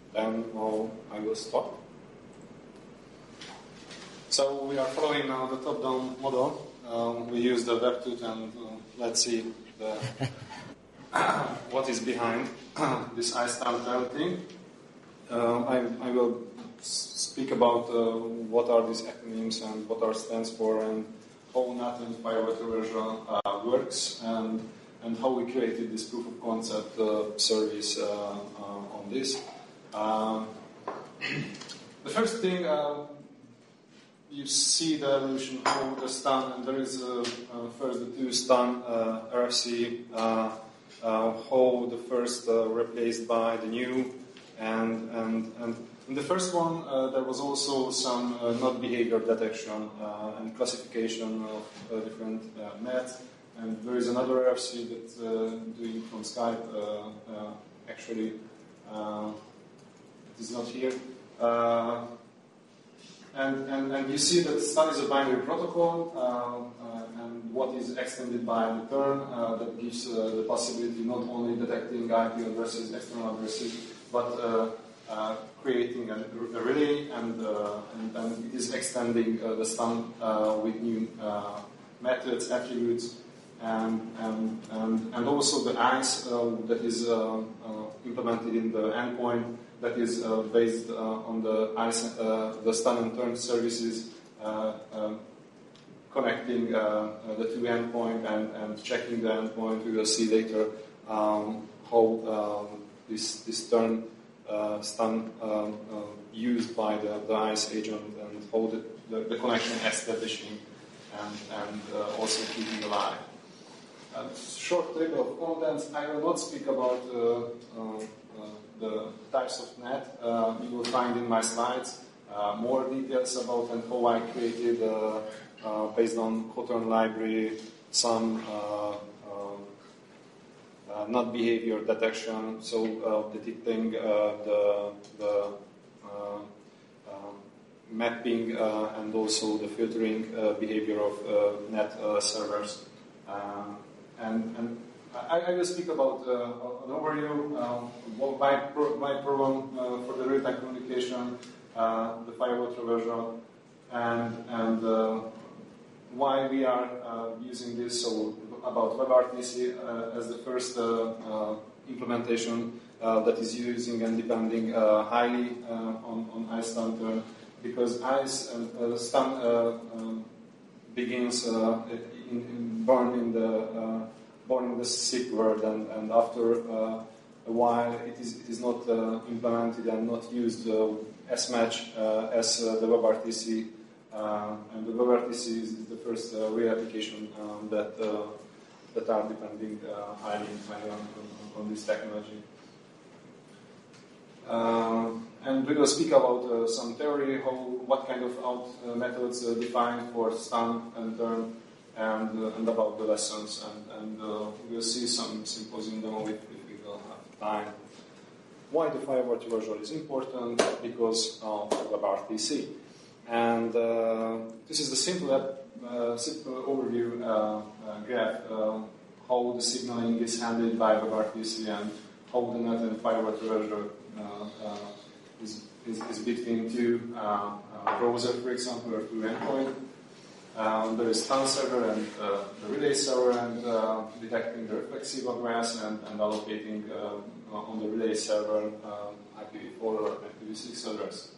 then I will stop. So we are following now the top-down model. We use the WebTut, and let's see what is behind this iStan thing. I will speak about what are these acronyms and what are stands for, and how NAT and Firewall Traversal works, and how we created this proof of concept service on this. The first thing, you see the evolution of the stan, and there is first the two stan RFC, how the first replaced by the new, and in the first one there was also some not behavior detection and classification of different nets, and there is another RFC that's doing from Skype. Actually, it is not here. And you see that stan is a binary protocol, and what is extended by the term that gives the possibility not only detecting IP addresses, external addresses, but creating a relay, and it is extending the stan with new methods, attributes, and also the ICE that is implemented in the endpoint, that is based on the ICE, the stan and turn services, connecting the two endpoint and checking the endpoint. We will see later how this turn stan used by the ICE agent, and how the connection establishing and also keeping alive. Short table of contents. I will not speak about the types of net. You will find in my slides more details about and how I created, based on Hawthorne library, some not behavior detection, so detecting the mapping and also the filtering behavior of net servers. And I will speak about an overview, my program for the real-time communication, the firewall traversal, and why we are using this. So about WebRTC as the first implementation that is using and depending highly on iStan turn, because ICE and stan begins born in the SIP world, and after a while it is not implemented and not used as much as the WebRTC, and the WebRTC is the first real application that are depending highly on this technology. And we will speak about some theory, what kind of out methods defined for stan and turn, and about the lessons, and we'll see some symposium demo if we will have time. Why the firewall traversal is important? Because of WebRTC. And this is the simple overview graph, how the signaling is handled by WebRTC, and how the net and firewall traversal is between two browser, for example, or two endpoint. There is stan server and the relay server, and detecting the reflexive address and allocating on the relay server IPv4 or IPv6 address.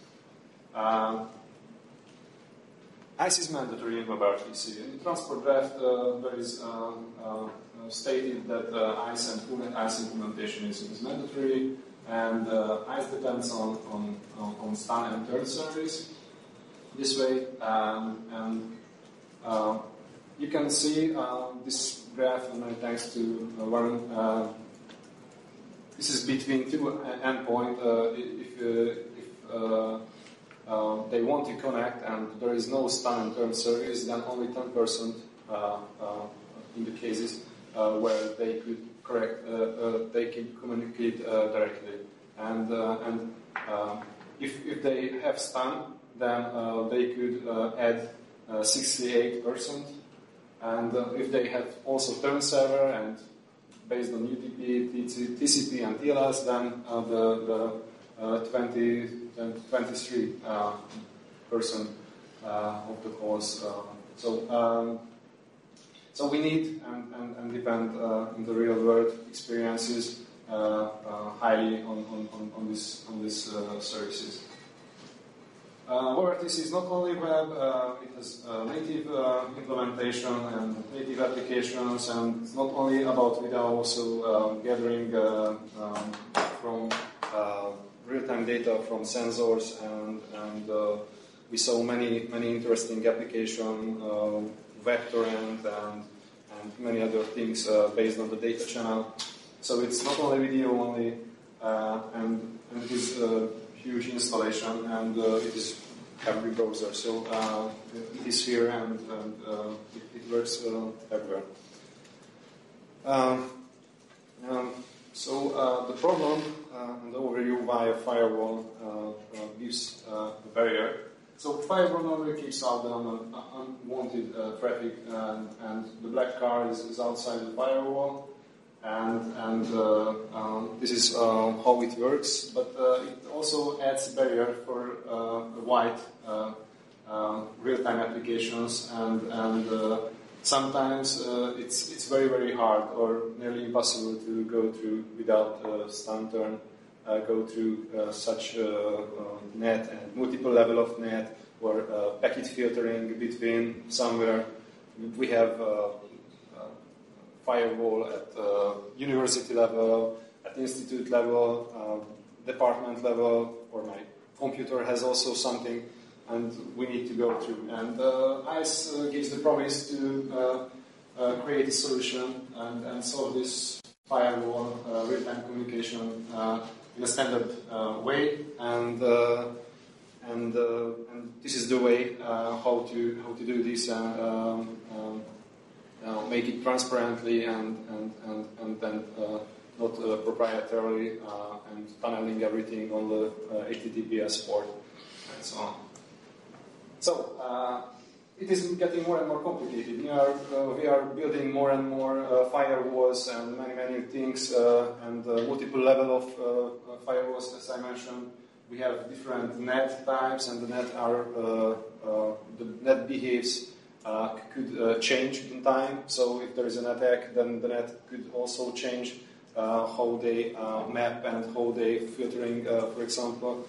ICE is mandatory in WebRTC. In the transport draft, there is stated that ICE and full ICE implementation is mandatory, and ICE depends on stan and turn service. This way, and you can see this graph, and thanks to one. This is between two endpoints. If they want to connect and there is no stan and turn service, then only 10% in the cases where they could they can communicate directly. And if they have stan, then they could add 68%. And if they have also turn server and based on UDP, TCP, and TLS, then 23% of the calls. So we need and depend in the real world experiences highly on these services. ORTC is not only web, it has native implementation and native applications, and it's not only about video, also gathering from real-time data from sensors, and we saw many interesting applications, vector and many other things based on the data channel. So it's not only video only, and it is a huge installation, and it is every browser. So it is here, and it works everywhere. So the problem and the overview why a firewall gives a barrier. So firewall normally keeps out the unwanted traffic, and the black car is outside the firewall, and this is how it works. But it also adds a barrier for white real-time applications, and sometimes it's very hard or nearly impossible to go through without stun turn. Go through such net and multiple level of net, or packet filtering between somewhere. We have firewall at university level, at institute level, department level, or my computer has also something, and we need to go through. And ICE gives the promise to create a solution and solve this firewall real-time communication in a standard way, and this is the way how to do this, make it transparently and then not proprietarily, and tunneling everything on the HTTPS port and so on. So it is getting more and more complicated. We are building more and more firewalls and many things, and multiple level of firewalls, as I mentioned. We have different net types, and the net behaves could change in time. So if there is an attack, then the net could also change how they map and how they filtering, for example,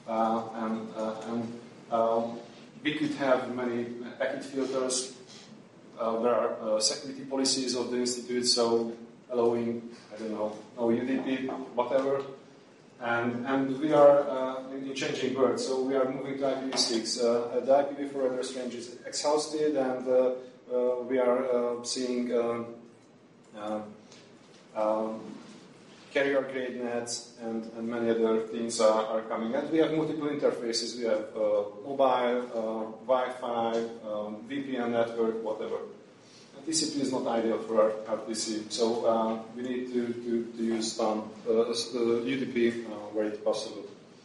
we could have many packet filters. There are security policies of the institute, so allowing, I don't know, no UDP, whatever. And we are in changing world, so we are moving to IPv6. The IPv4 address range is exhausted, and we are seeing carrier-grade nets and many other things are coming. And we have multiple interfaces. We have mobile, Wi-Fi, VPN network, whatever. And TCP is not ideal for RPC, so we need to use STUN, UDP where it's possible.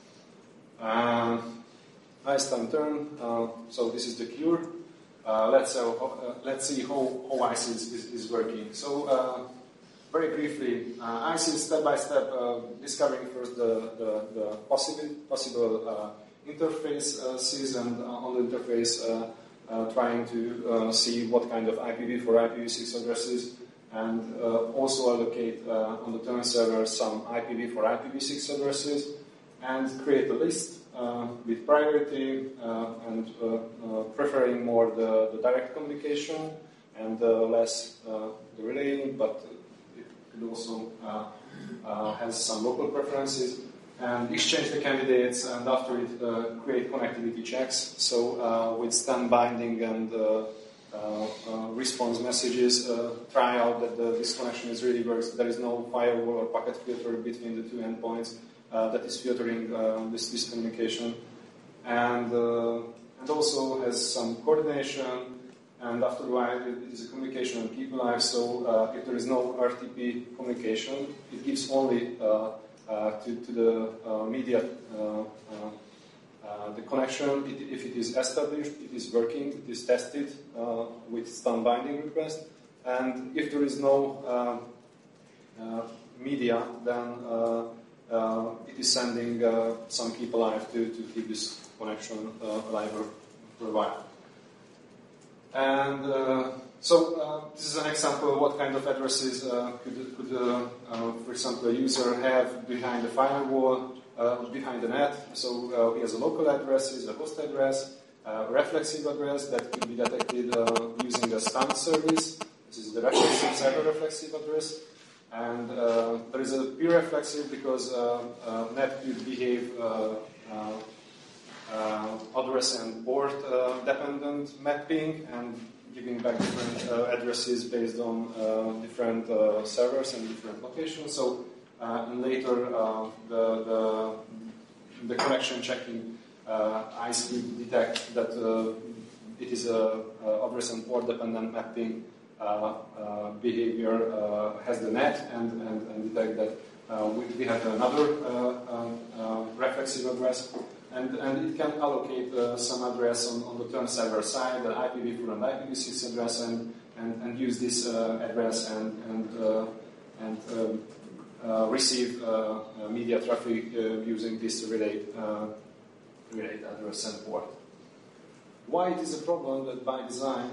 ICE turn. So this is the cure. Let's see how ICE is working. So. Very briefly, ICE is step-by-step discovering first the possible interfaces, and on the interface trying to see what kind of IPv4, IPv6 addresses, and also allocate on the turn server some IPv4, IPv6 addresses, and create a list with priority and preferring more the direct communication and less the relaying, but it also has some local preferences, and exchange the candidates, and after it create connectivity checks. So with STUN binding and response messages, try out that this connection is really works. There is no firewall or packet filter between the two endpoints that is filtering this communication, and also has some coordination. And after a while, it is a communication and keep alive. So if there is no RTP communication, it gives only to the media the connection. If it is established, it is working, it is tested with STUN binding request. And if there is no media, then it is sending some key alive to keep this connection alive for a while. And this is an example of what kind of addresses could for example, a user have behind the firewall, behind the net. So he has a local address, is a host address, a reflexive address that could be detected using a STAN service. This is the reflexive, cyber-reflexive address. And there is a pure reflexive because net could behave address and port dependent mapping and giving back different addresses based on different servers and different locations. So and later the connection checking ICE will detect that it is a address and port dependent mapping behavior has the net and detect that we have another reflexive address. And it can allocate some address on the turn server side, the IPv4 and IPv6 address, and use this address and receive media traffic using this relay address and port. Why it is a problem that by design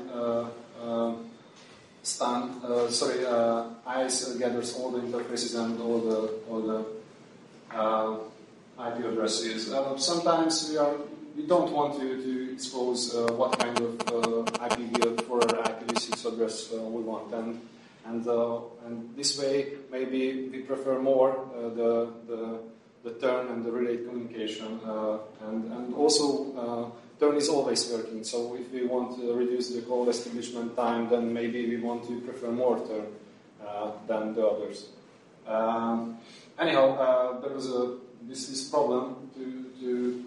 ICE gathers all the interfaces and all the IP addresses. Sometimes we don't want to expose what kind of IPv4 or IPv6 address we want, and this way maybe we prefer more the turn and the relay communication, and also turn is always working. So if we want to reduce the call establishment time, then maybe we want to prefer more turn than the others. Anyhow, there was this problem to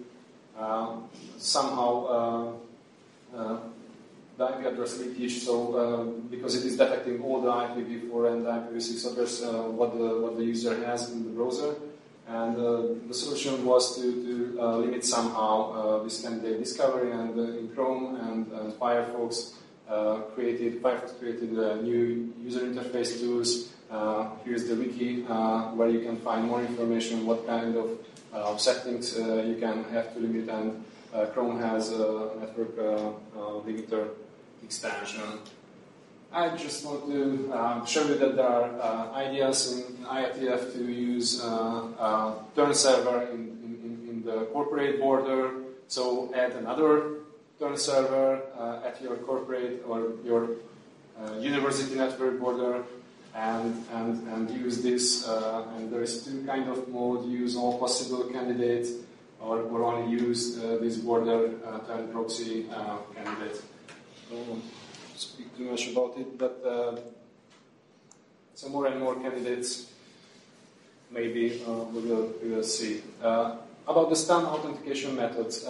somehow the IP address leakage. So because it is detecting all the IPv4 and IPv6 address what the user has in the browser, and the solution was to limit somehow this candidate discovery. And in Chrome and Firefox created new user interface tools. Here's the wiki where you can find more information, what kind of settings you can have to limit, and Chrome has a network limiter extension. I just want to show you that there are ideas in IETF to use turn server in the corporate border. So add another turn server at your corporate or your university network border. And use this, and there is two kind of mode: use all possible candidates, or only use this border turn proxy candidate. I don't want to speak too much about it, but so more and more candidates maybe we will see. About the STAN authentication methods,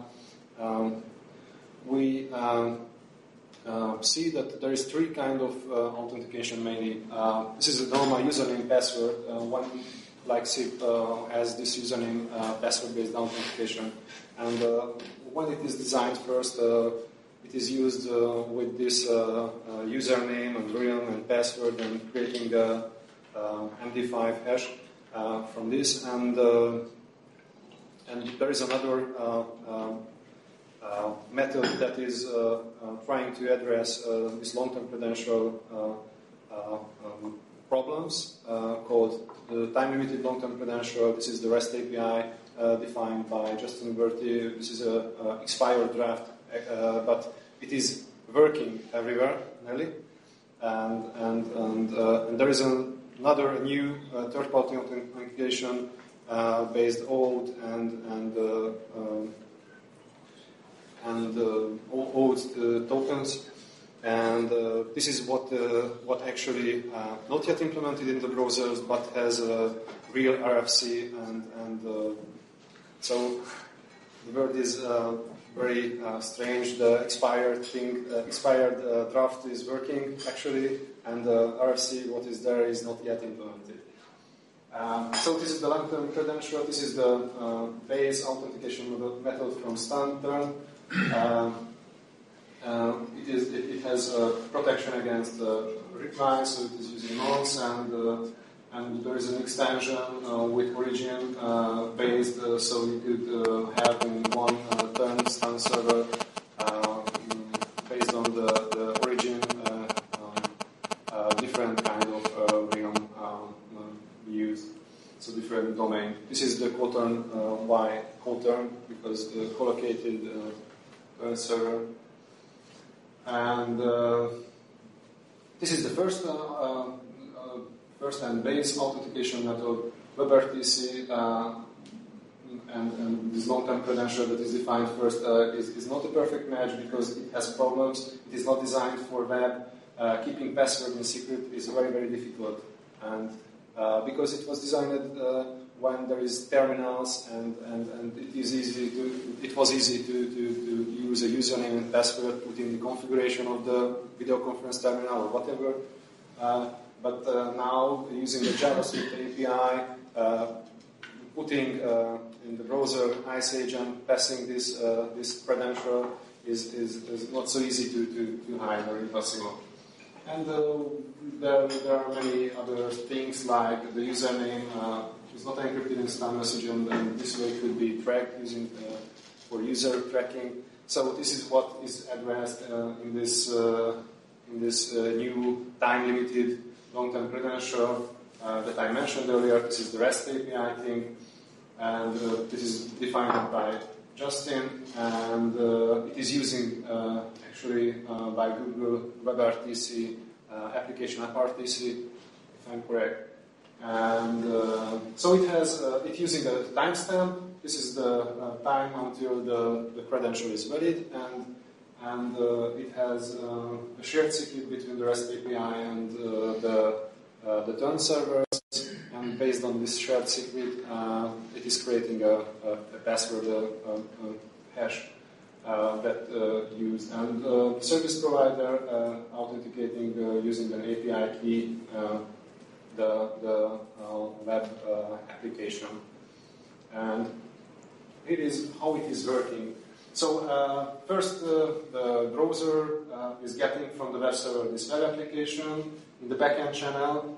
we see that there is three kind of authentication mainly. This is a normal username password. One like SIP has this username password-based authentication, and when it is designed first, it is used with this username and realm and password and creating a MD5 hash from this, and there is another method that is trying to address this long-term credential problems called the time-limited long-term credential. This is the REST API defined by Justin Bertie. This is an expired draft, but it is working everywhere nearly. And there is another new third-party authentication based OAuth and OAuth tokens, and this is what actually not yet implemented in the browsers, but has a real RFC, and so the word is very strange. The expired draft is working actually, and the RFC what is there is not yet implemented. So this is the long-term credential. This is the base authentication method from STAN. It has protection against reply, so it is using nonce, and there is an extension with origin based, so you could have in one turn stun server based on the origin different kind of realm used, so different domain. This is the Quotern Y Quotern because the collocated turn server, and this is the first and base authentication method, WebRTC, and this long-term credential that is defined first is not a perfect match because it has problems. It is not designed for web. Keeping password in secret is very, very difficult, and because it was designed when there is terminals and it was easy to use a username and password put in the configuration of the video conference terminal or whatever. But now using the JavaScript API, putting in the browser ICE agent, passing this credential is not so easy to hide or impossible. And there are many other things like the username is not encrypted in stun message, and this way could be tracked using for user tracking. So this is what is addressed in this new time-limited long-term credential that I mentioned earlier. This is the REST API thing, and this is defined by Justin, and it is using actually by Google WebRTC application AppRTC, if I'm correct. And so it has it using a timestamp. This is the time until the credential is valid, and it has a shared secret between the REST API and the turn servers. And based on this shared secret, it is creating a password hash that used, and service provider authenticating using an API key the web application. And it is how it is working. So first, the browser is getting from the web server this web application in the backend channel.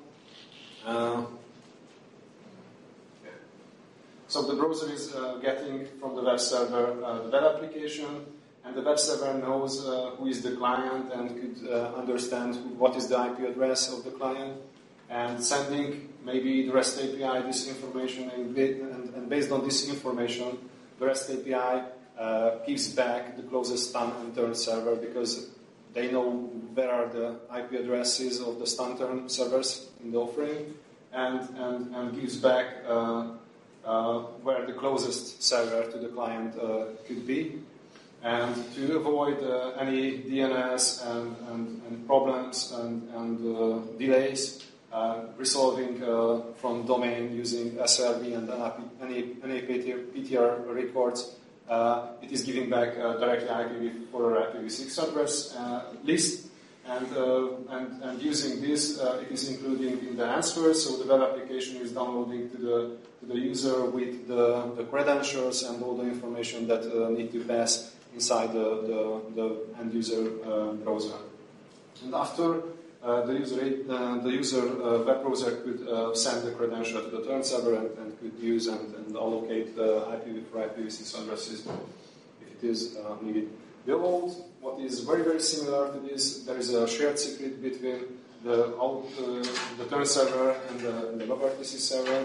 So the browser is getting from the web server the web application, and the web server knows who is the client and could understand what is the IP address of the client, and sending maybe the REST API this information, and based on this information, the REST API gives back the closest stun and turn server because they know where are the IP addresses of the stun turn servers in the offering, and gives back where the closest server to the client could be. And to avoid any DNS and problems and delays, resolving from domain using SRV and any PTR records, it is giving back directly IPv4 or IPv6 address list, and using this, it is including in the answer. So the web application is downloading to the user with the credentials and all the information that need to pass inside the end user browser. And after the user web browser could send the credential to the turn server and could use and allocate the IPv4, IPv6 addresses if it is needed. Below, what is very, very similar to this, there is a shared secret between the turn server and the WebRTC server.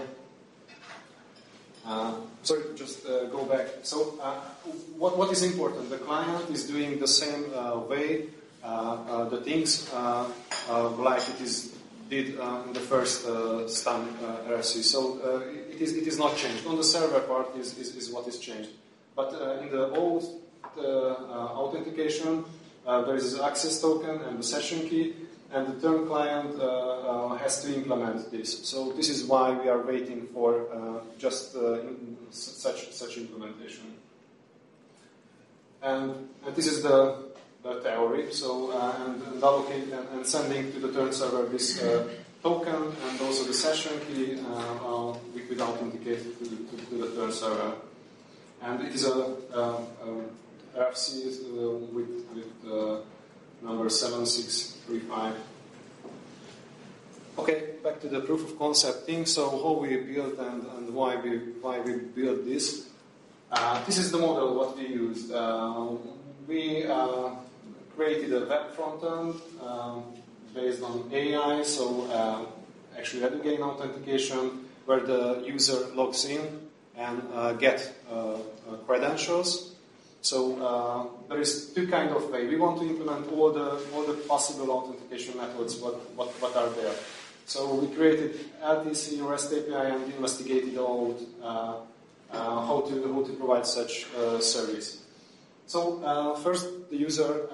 Sorry, just go back. So, what is important? The client is doing the same way the things like it is did in the first stun RFC. So it is not changed. On the server part is what is changed. But in the old authentication, there is an access token and the session key, and the turn client has to implement this. So this is why we are waiting for just such implementation. And this is the theory. So and allocate and sending to the turn server this token and also the session key, we could authenticate to the turn server. And it is a RFC with number 7635. Okay, back to the proof of concept thing. So how we built and why we built this. This is the model what we used. We created a web frontend based on AI, so actually Edugain authentication, where the user logs in and get credentials. So there is two kind of way. We want to implement all the possible authentication methods what are there. So we created LTC REST API and investigated out how to provide such service. So first, the user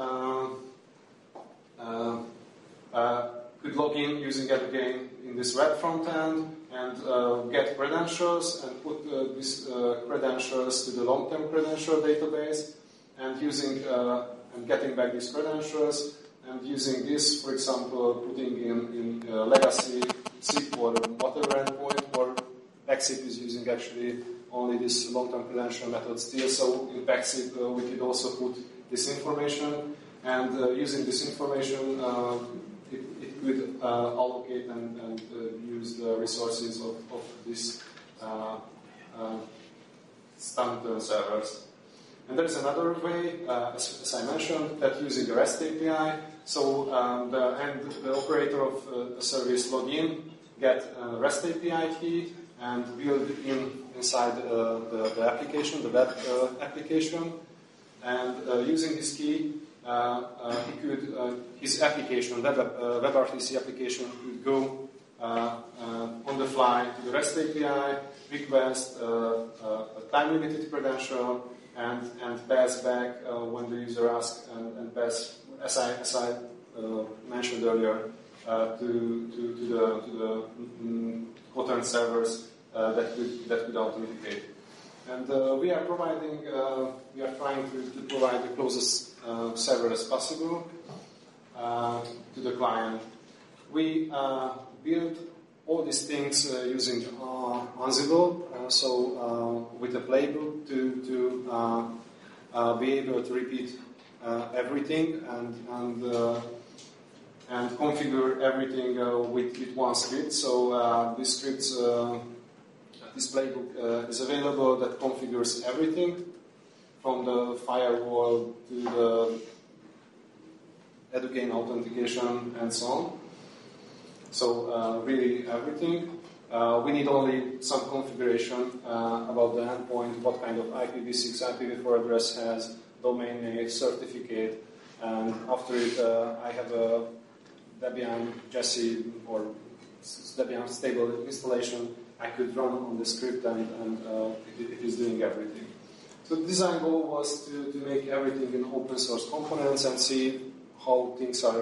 could log in using Edugain in this web frontend and get credentials and put these credentials to the long-term credential database and using and getting back these credentials and using this, for example, putting in legacy SIP or whatever endpoint, or PackSIP is using actually only this long-term credential method still. So in PackSIP we could also put this information, and using this information it could allocate and use the resources of this standard servers. And there is another way, as I mentioned, that using the REST API. So the operator of the service login, get a REST API key and build inside the application, the web application. And using this key, he could his application, WebRTC application, could go on the fly to the REST API, request a time-limited credential, and pass back when the user asks, and pass, as I mentioned earlier, to the Kotlin servers that could authenticate. And we are trying to provide the closest server as possible to the client. We build all these things using Ansible, so with a playbook to be able to repeat everything and configure everything with one script. So this playbook is available that configures everything from the firewall to the Edugain authentication and so on. So really everything. We need only some configuration about the endpoint, what kind of IPv6, IPv4 address has, domain name, certificate, and after it I have a Debian Jessie or Debian stable installation. I could run on the script and it is doing everything. So the design goal was to make everything in open source components and see how things are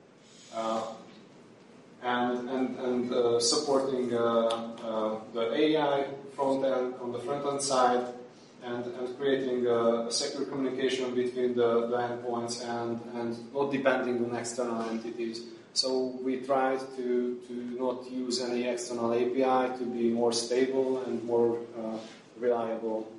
and supporting the AI front end on the front end side and creating a secure communication between the endpoints and not depending on external entities. So we tried to not use any external API to be more stable and more reliable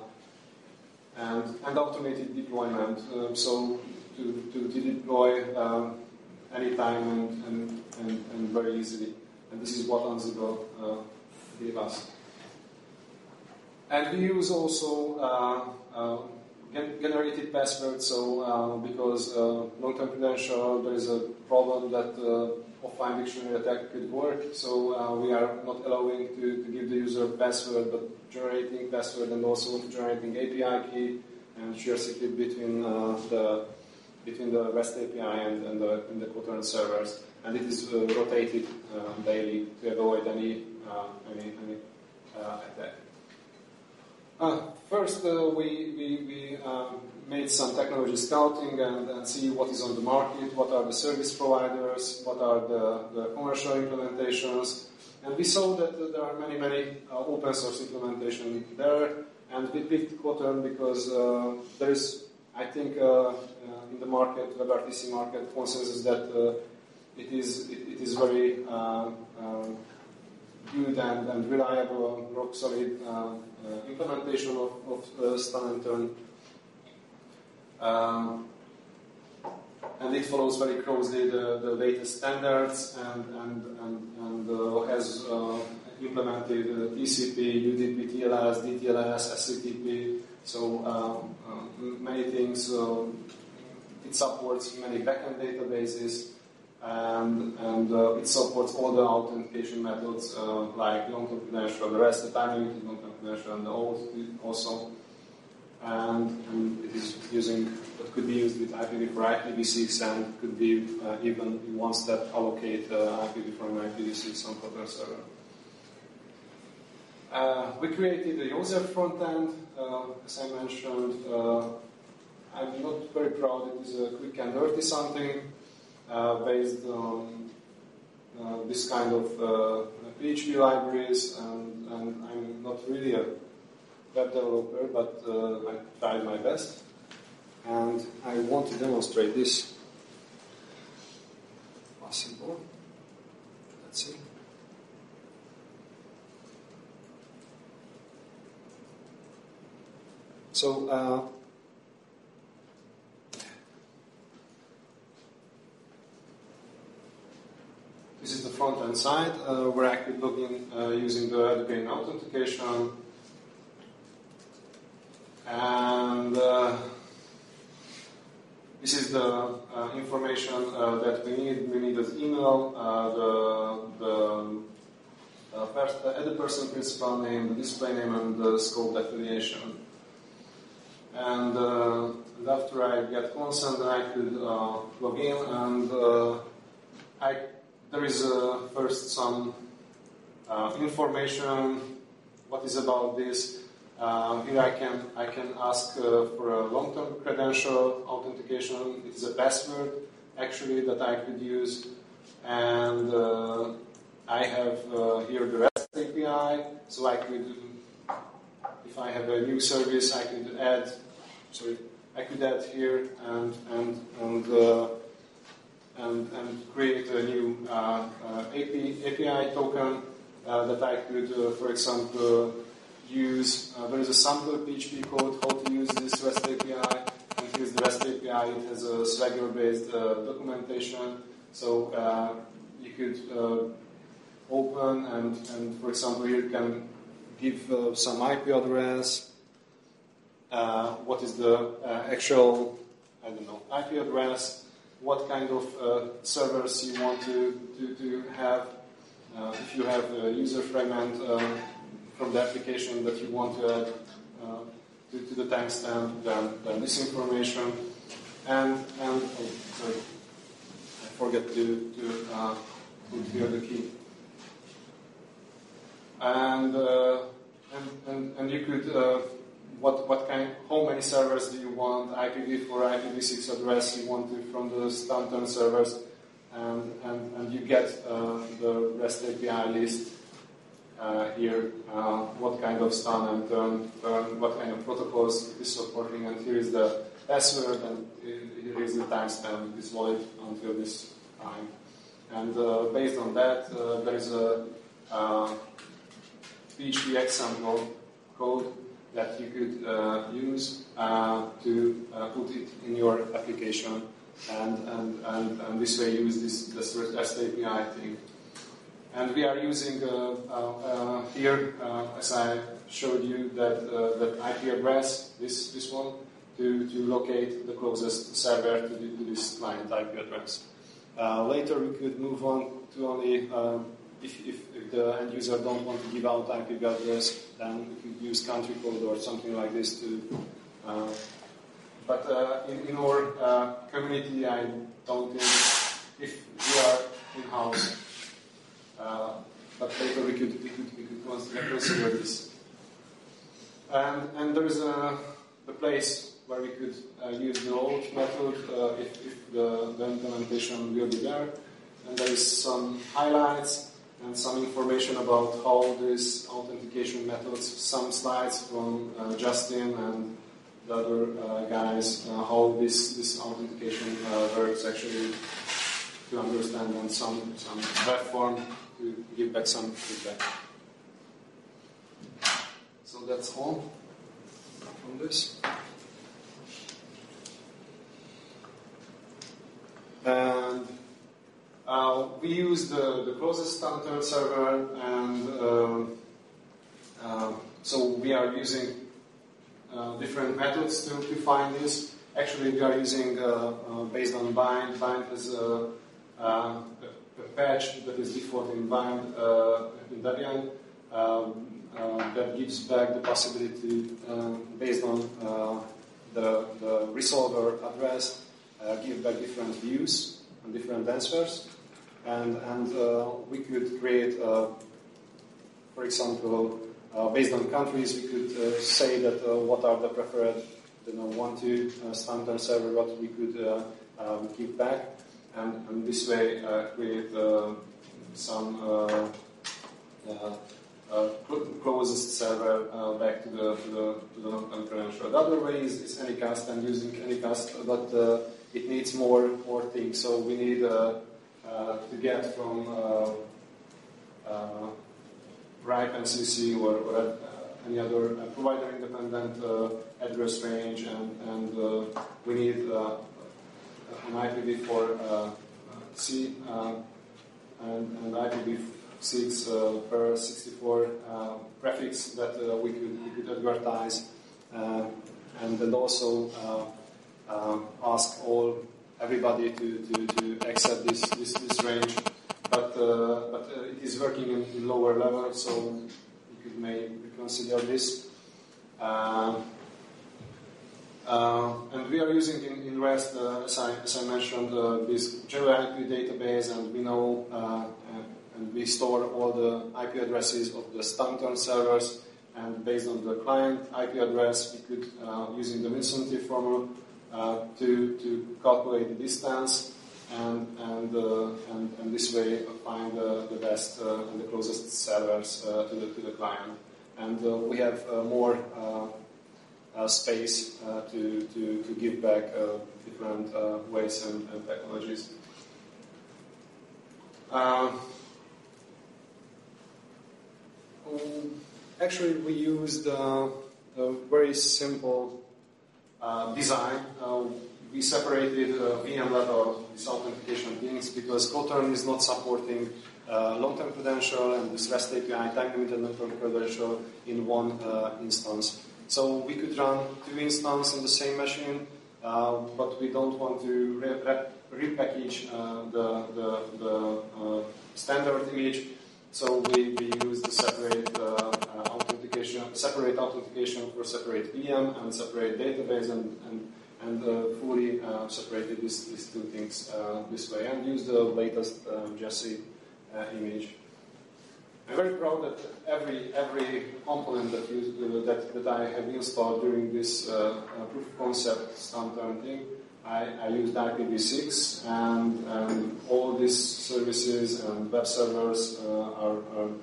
and automated deployment. So to deploy anytime and very easily. And this is what Ansible gave us. And we use also generated passwords, so because long-term credential, there is a problem that offline dictionary attack could work, so we are not allowing to give the user password, but generating password and also generating API key and share secret between the REST API and the Kotlin servers, and it is rotated daily to avoid any attack. First, we made some technology scouting and see what is on the market, what are the service providers, what are the commercial implementations, and we saw that there are many open source implementations there, and we picked Kotlin because there is, I think, in the market, WebRTC market, consensus that it is very good and reliable, rock solid implementation of Stan and Turn. and it follows very closely the latest standards and has implemented TCP, UDP, TLS, DTLS, SCTP, so many things. It supports many backend databases, and it supports all the authentication methods like long-term credential, the REST, the time-limited long-term credential, and the OAuth also. And it is it could be used with IPv4, IPv6, and could be even ones that allocate IPv4 and IPv6 on Flutter server. We created a user front end, as I mentioned. I'm not very proud. It is a quick and dirty something based on this kind of PHP libraries, and I'm not really a web developer, but I tried my best, and I want to demonstrate this. Possible. Let's see. So this is the front-end side where I could log in using the Edugain authentication. And this is the information that we need. We need an email, the person principal name, the display name, and the scope affiliation. And after I get consent, then I could log in, and there is first some information. What is about this? Here I can ask for a long-term credential authentication. It's a password actually that I could use, and I have here the REST API. So I could, if I have a new service, I could add. I could add here and create a new API token that I could, for example, use. There is a sample PHP code how to use this REST API, and here's the REST API. It has a Swagger-based documentation, so you could open and, for example, here you can give some IP address. What is the actual, IP address? What kind of servers you want to have? If you have a user fragment from the application that you want to add to the timestamp, then this information, and sorry, I forget to put here the key, and you could how many servers do you want? IPv4, IPv6 address you want from the standard servers, and you get the REST API list. Here, what kind of stun and turn, what kind of protocols it is supporting, and here is the password, and here is the timestamp. It is valid until this time. And based on that, there is a PHP example code that you could use to put it in your application, and this way use this REST API thing. And we are using here, as I showed you, that IP address, this one, to locate the closest server to this client IP address. Later we could move on to only, if the end user don't want to give out IP address, then we could use country code or something like this to. But in our community, I don't think if we are in-house. But later we could consider this. And there is the place where we could use the old method if the implementation will be there. And there is some highlights and some information about how these authentication methods, some slides from Justin and the other guys, how this authentication works actually to understand, and some web form to give back some feedback. So that's all from this. And we use the closest standard server, and so we are using different methods to find this. Actually, we are using based on bind. Bind is a patch that is default in bind in Debian that gives back the possibility based on the resolver address, give back different views and different answers, and we could create, for example, based on countries, we could say that what are the preferred, 1-2 standard server, what we could give back, and this way create some closest server back to the long-term credential. The other way is Anycast, and using Anycast, but it needs more things. So we need to get from RIPE NCC or any other provider-independent address range, and we need an IPv4C and IPv6 per 64 prefix that we could advertise, and then also ask everybody to accept this range. But it is working in lower level, so you could maybe consider this. And we are using in REST, as I mentioned, this general IP database, and we know and we store all the IP addresses of the standard servers, and based on the client IP address, we could, using the Vincenty formula, to calculate the distance, and this way find the best and the closest servers to the client. And we have more space to give back different ways and technologies. Actually, we used a very simple design. We separated VM level these authentication things because Kotlin is not supporting long-term credential and this REST API time-limited network credential in one instance. So we could run 2 instances on the same machine, but we don't want to repackage the standard image. So we use the separate authentication for separate VM and separate database, and fully separated these two things this way, and use the latest Jessie image. I'm very proud that every component that I have installed during this proof of concept standard thing, I used IPv6, and all these services and web servers are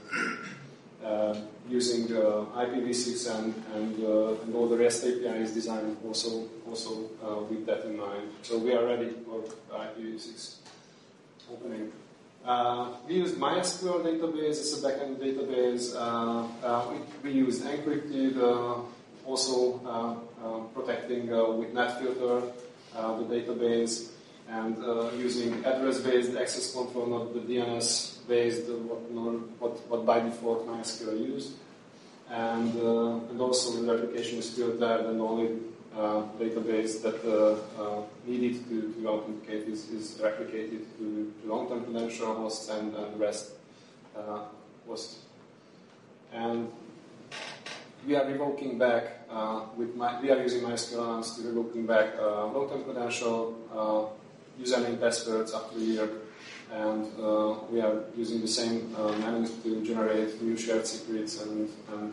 using IPv6, and all the REST API is designed also with that in mind. So we are ready for IPv6 opening. We used MySQL database as a backend database. We used encrypted, also protecting with NetFilter the database, and using address-based access control, not the DNS-based, what by default MySQL used. And also the replication is filtered, and only database that needed to authenticate is replicated to long-term credential hosts and REST hosts. And we are revoking back we are using MySQL to revoking back long-term credential, username, passwords after a year, and we are using the same manner to generate new shared secrets and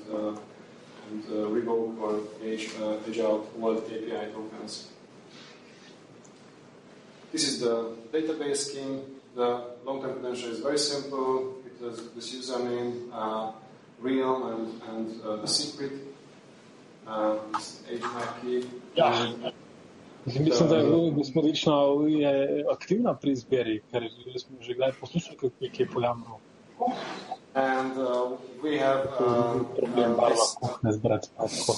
revoke or age out old API tokens. This is the database scheme. The long-term credential is very simple. It has this username, realm, and the secret. This HMAC key. Ja. Mislim, da je gospodična je aktivna pri izbiri, ker smo že kdaj poslušali, kako je pojamno. And we have problem barva kuhne zbrati tako.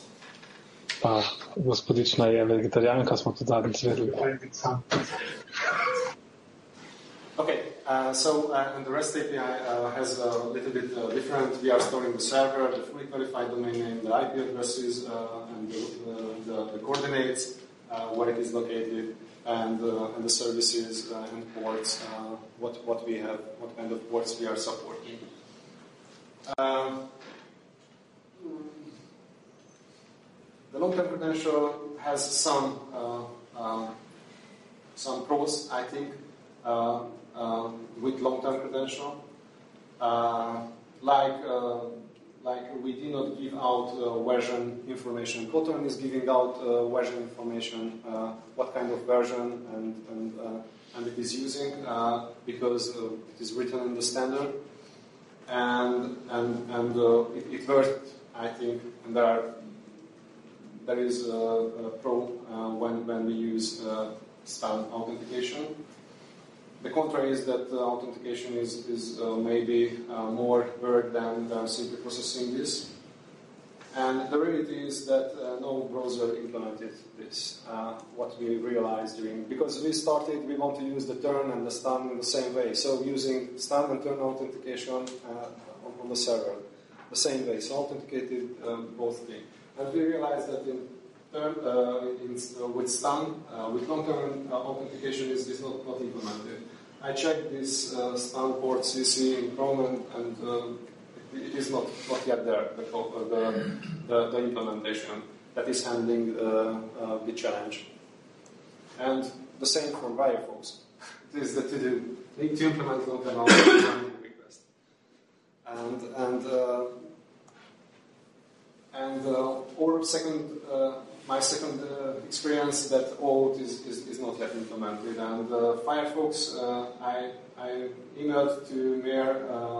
Pa gospodična je vegetarijanka, smo tudi zadnjič vedeli. Okay, and the REST API has a little bit different. We are storing the server, the fully qualified domain name, the IP addresses, and the coordinates, where it is located, and the services and ports, what we have, what kind of ports we are supporting. The long-term credential has some pros, I think. With long-term credential, like we did not give out version information. Kotlin is giving out version information, what kind of version and it is using because it is written in the standard, and it worked, I think. And there is a pro when we use STAN authentication. The contrary is that authentication is maybe more work than simply processing this. And the reality is that no browser implemented this, what we realized because we want to use the turn and the STAN in the same way. So using STAN and turn authentication on the server, the same way. So authenticated both things. And we realized that with STAN, with long-term authentication is not implemented. I checked this STAN port CC in Chrome and it is not yet there, the implementation that is handling the challenge. And the same for Firefox. It is that you need to implement long-term authentication request. My second experience that OAuth is not yet implemented. And Firefox, I emailed to Mayor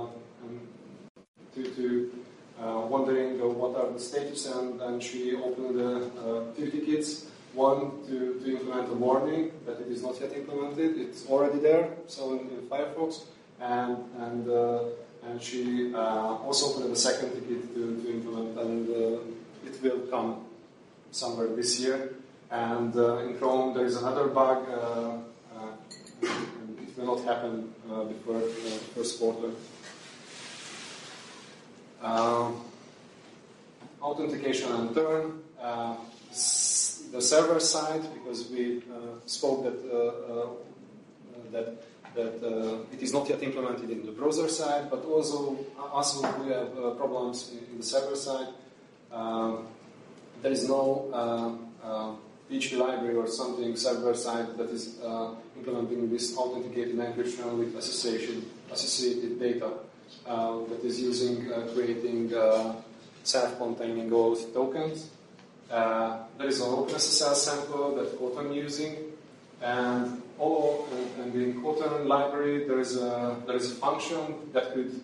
to wondering what are the status, and she opened 2 tickets. One to implement a warning that it is not yet implemented. It's already there, so in Firefox, and she also opened a second ticket to implement, and it will come somewhere this year. And in Chrome there is another bug, and it will not happen before the first quarter. Authentication and turn. The server side, because we spoke that it is not yet implemented in the browser side, but also we have problems in the server side. There is no PHP library or something server side that is implementing this authenticated encryption with associated data that is using creating self-containing OAuth tokens. There is an OpenSSL sample that Kotlin using, and in Kotlin library there is a function that could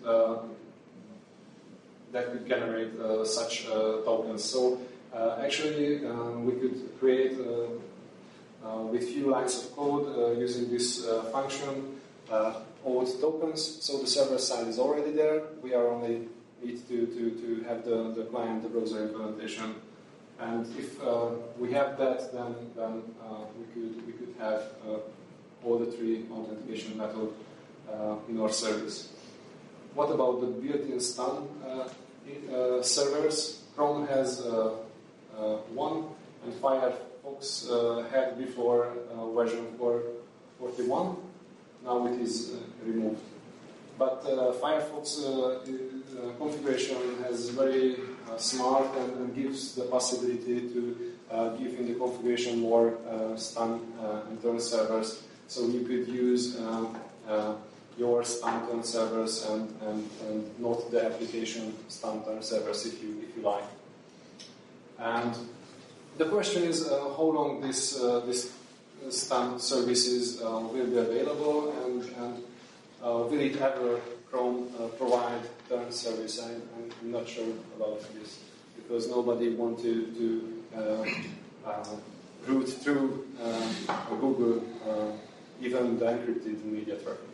generate such tokens. So actually we could create with few lines of code using this function OAuth tokens. So the server side is already there. We are only need to have the client, the browser implementation. And if we have that, then we could have all the 3 authentication methods in our service. What about the built-in STAN servers? Chrome has 1, and Firefox had before version 4.41. Now it is removed. But Firefox configuration has very smart and gives the possibility to give in the configuration more STAN and turn servers. So you could use your STAN turn servers and not the application STAN turn servers if you like. And the question is how long this STAN services will be available, and will it ever Chrome provide turn service? I'm not sure about this, because nobody wanted to route through Google, even the encrypted media traffic.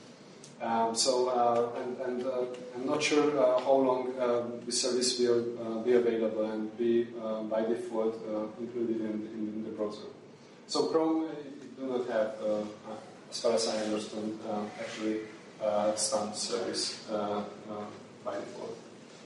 I'm not sure how long this service will be available and be by default included in the browser. So Chrome do not have as far as I understand, actually standard service by default.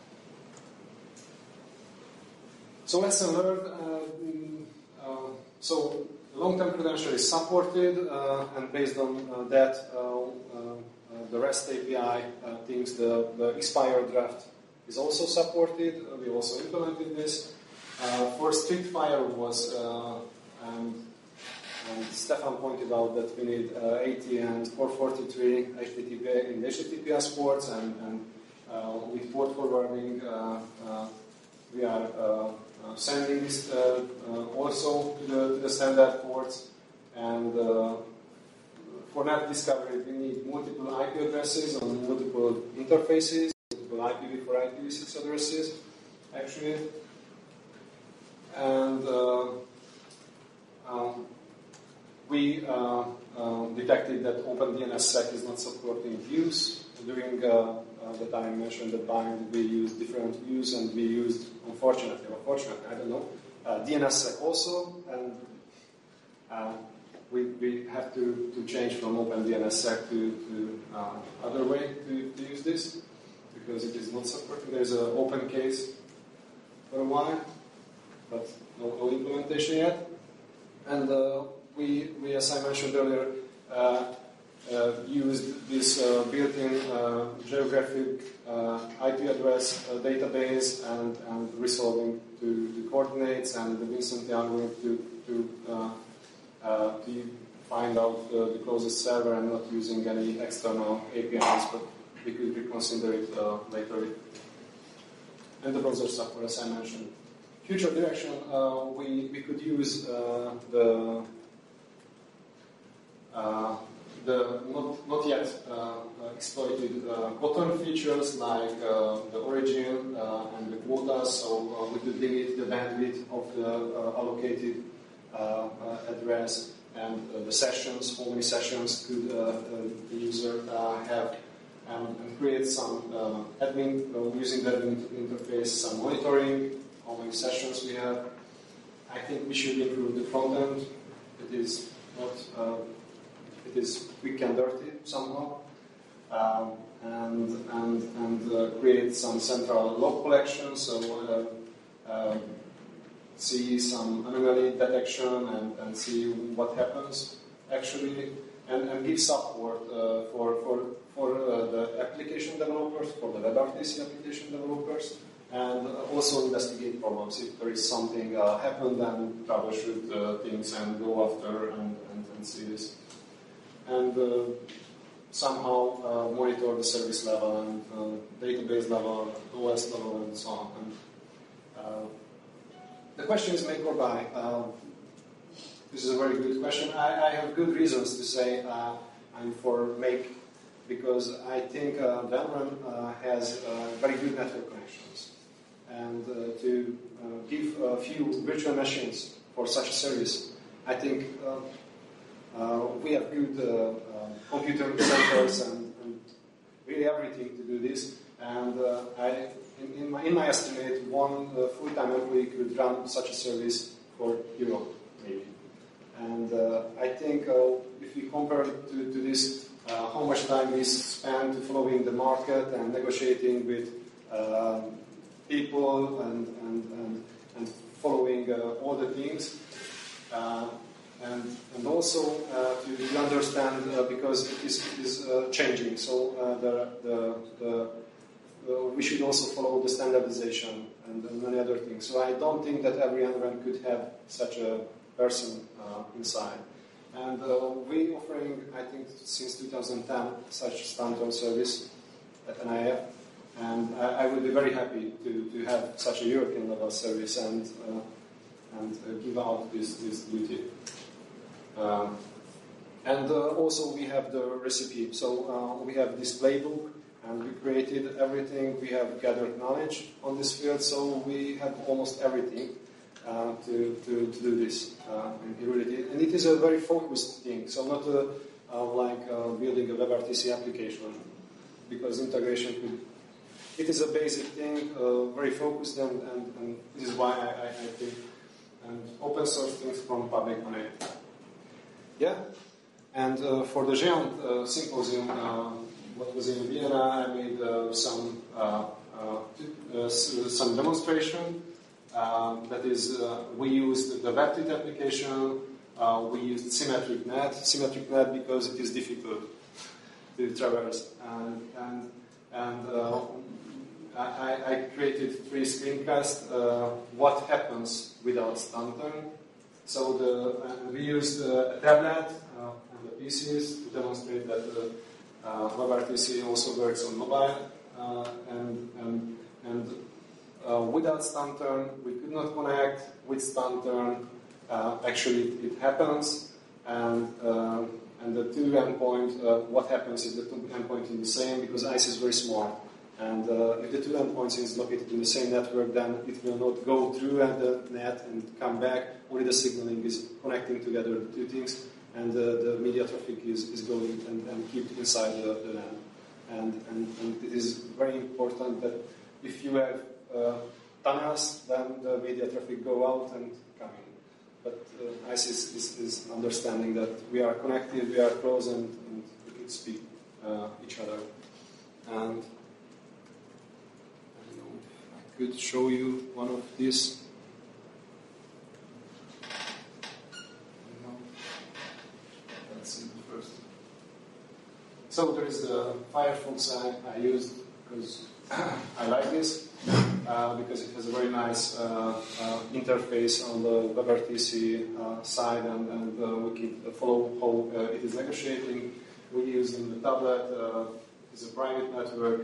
So lesson learned. So long-term credential is supported, and based on that, the REST API things, the expired draft is also supported. We also implemented this. For Spitfire was, and Stefan pointed out that we need 80 and 443 HTTP in HTTPS ports, and with port forwarding, we are sending this also to the standard ports. And for NAT discovery, we need multiple IP addresses on multiple interfaces, multiple IPv4, IPv6 addresses, actually. And we detected that OpenDNSSEC is not supporting views. During the time I mentioned the bind, we used different views, and we used, unfortunately, I don't know, DNSSEC also, and we have to change from OpenDNSSEC to other way to use this, because it is not supporting. There's an open case for a while, but no implementation yet. And we, as I mentioned earlier, used this built-in geographic IP address database and resolving the coordinates and the Vincent algorithm to find out the closest server and not using any external APIs, but we could reconsider it later. And the browser support, as I mentioned. Future direction, we could use the not yet exploited Kotlin features like the origin and the quotas, so we could limit the bandwidth of the allocated address and the sessions, how many sessions could the user have, and create some admin, using the admin interface, some monitoring, how many sessions we have. I think we should improve the front end. It is not, it is quick and dirty somehow, and create some central log collection, so see some anomaly detection and see what happens actually, and give support for the application developers, for the WebRTC application developers, and also investigate problems. If there is something happened, then troubleshoot things and go after and see this. And somehow monitor the service level and database level, OS level, and so on. And, the question is make or buy. This is a very good question. I have good reasons to say I'm for make, because I think Venron has very good network connections. And to give a few virtual machines for such a service, I think we have good computer centers and really everything to do this. And in my estimate, one full-time employee could run such a service for Europe, maybe. And I think if we compare it to this, how much time is spent following the market and negotiating with people and following all the things, and also to understand because it is changing. So we should also follow the standardization and many other things. So I don't think that every environment could have such a person inside. And we offering, I think, since 2010 such standard service at NIF. And I would be very happy to have such a European level service and give out this duty. And also we have the recipe. So we have this playbook, and we created everything. We have gathered knowledge on this field, so we have almost everything to do this in reality. And it is a very focused thing, so not like building a WebRTC application, because integration could. It is a basic thing, very focused, and this is why I think and open source things from public money. Yeah, And for the GÉANT symposium, what was in Vienna, I made some demonstration. That is, we used the WebTweet application. We used Symmetric Net because it is difficult to traverse. I created 3 screencasts. What happens without Stuntern? So we used a tablet and the PCs to demonstrate that WebRTC also works on mobile. Without Stuntern, we could not connect. With Stuntern, actually it happens. And the 2 endpoint, what happens if the 2 endpoint is the same? Because ICE is very small. And if the 2 endpoints is located in the same network, then it will not go through the net and come back. Only the signaling is connecting together the 2 things, and the media traffic is going and keep inside the net. And it is very important that if you have tunnels, then the media traffic go out and come in. But ICE is understanding that we are connected, we are close, and we can speak each other. And could show you one of these. Let's see first. So there is the Firefox I used because I like this because it has a very nice interface on the WebRTC side, and we can follow how it is negotiating. We use in the tablet. It's a private network.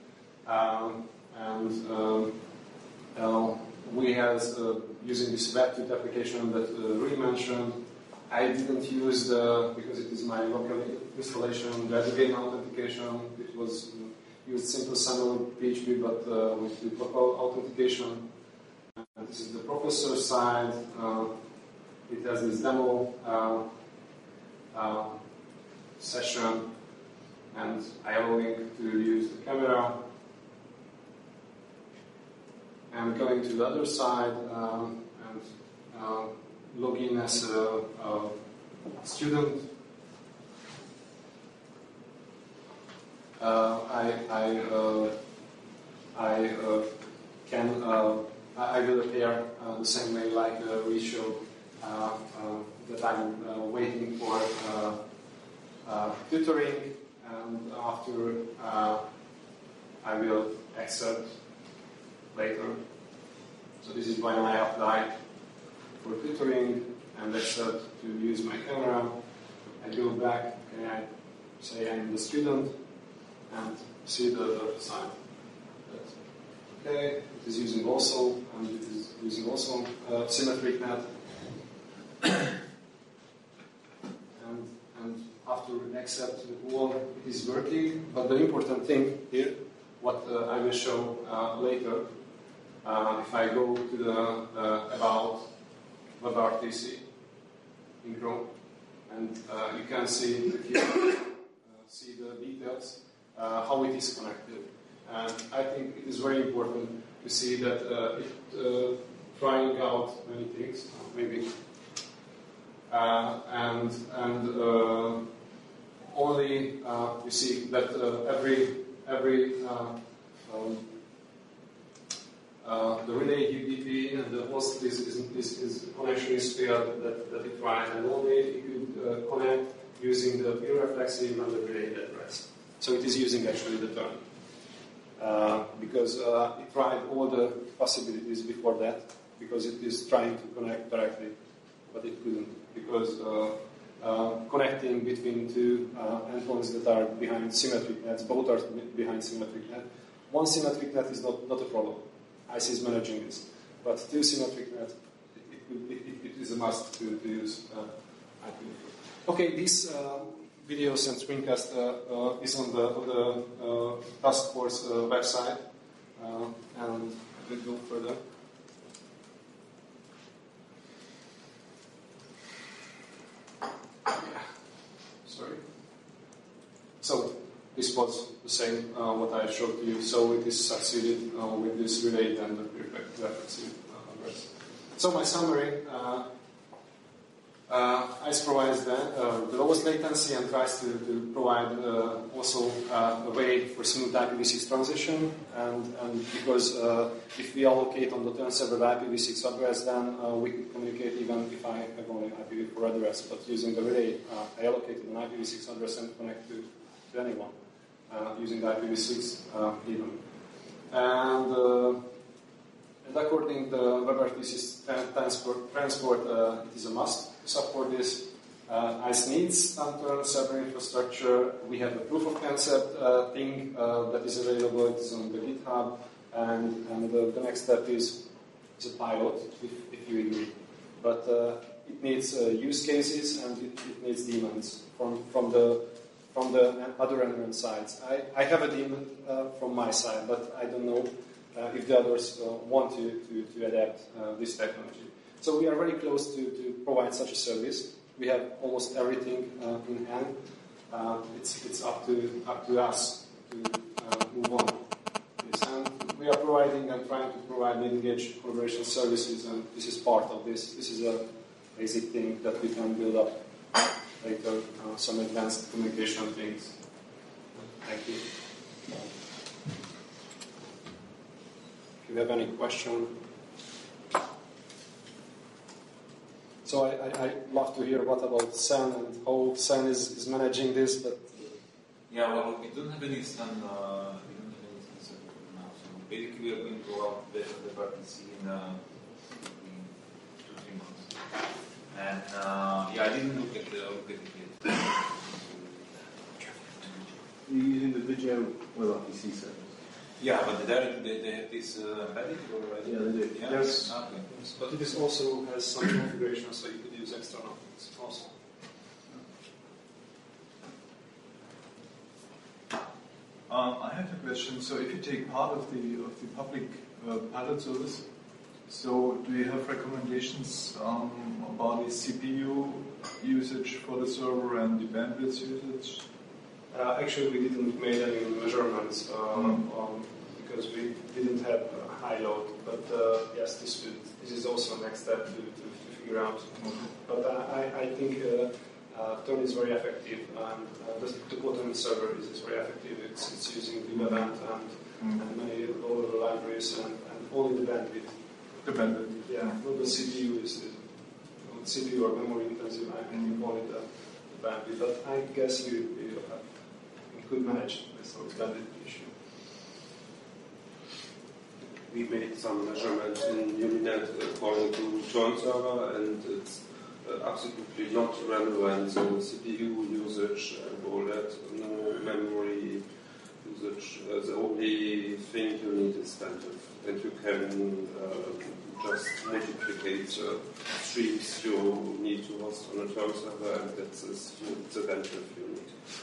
We have using this WebTweet application that Rui mentioned. I didn't use because it is my local installation, the game authentication. It was used simple SAML PHP, but with the local authentication. And this is the professor side. It has this demo session, and I am going to use the camera. I'm going to the other side and log in as a student. I will appear the same way like we showed that I'm waiting for tutoring, and after I will accept later. So this is when I apply for tutoring and accept to use my camera. I go back and I say I'm the student and see the sign. Okay, it is using also, and it is using also Symmetric Net. and after accept all, it is working. But the important thing here, what I will show later, if I go to the about WebRTC in Chrome, and you can see see the details how it is connected. And I think it is very important to see that it trying out many things, maybe, and only you see that every the relay UDP and the host is connection is failed that it tries, and only you could connect using the pReflexive and the relay address. So it is using actually the term. Because it tried all the possibilities before that, because it is trying to connect directly, but it couldn't, because connecting between 2 endpoints that are behind symmetric nets, both are behind symmetric net. One symmetric net is not a problem. ICE is managing this, but 2 symmetric nets, it is a must to use. Okay, this videos and screencast is on the task force website, and we'll go further. Sorry. So this was the same what I showed to you. So it is succeeded with this relay and the reflexive address. So my summary. ICE provides the lowest latency and tries to provide also a way for smooth IPv6 transition. And because if we allocate on the turn server the IPv6 address, then we could communicate even if I have only an IPv4 address. But using the relay, I allocated an IPv6 address and connect to anyone using the IPv6 even. And according to the WebRTC transport, it is a must to support this. ICE needs turn server infrastructure. We have the proof of concept thing that is available. It is on the GitHub. And the next step is a pilot, if you agree. But it needs use cases and it needs demands from the other endpoint sides. I have a demand from my side, but I don't know if the others want to adapt this technology. So we are very close to provide such a service. We have almost everything in hand. It's up to us to move on. Yes, and we are providing and trying to provide leading-edge collaboration services, and this is part of this. This is a basic thing that we can build up later, some advanced communication things. Thank you. If you have any question. So I love to hear what about SAN and how SAN is managing this, but yeah, well, we don't have any SAN. Now. So basically, we are going to roll out the WebRTC in 2-3 months. And yeah, I didn't look at it yet. You're using the video WebRTC service. Yeah, but they have this embedded already? Yeah, they do. Yeah? yes, Okay. but it also has some configuration, so you could use external things also. I have a question. So, if you take part of the public pilot service, so do you have recommendations about the CPU usage for the server and the bandwidth usage? Actually, we didn't make any measurements because we didn't have a high load. But yes, this is also a next step to figure out. But I think Turn is very effective, and the Kotlin server is very effective. It's using Vivavent and many other libraries and only the bandwidth. The bandwidth. Yeah, not the CPU is CPU or memory intensive. I can call it the bandwidth. But I guess you could manage this bandwidth issue. We made some measurements in Uminet according to Turn server, and it's absolutely not relevant. So CPU usage and all that, no memory usage. The only thing you need is bandwidth, and you can just multiplicate the streams you need to host on a Turn server, and that's the bandwidth you need.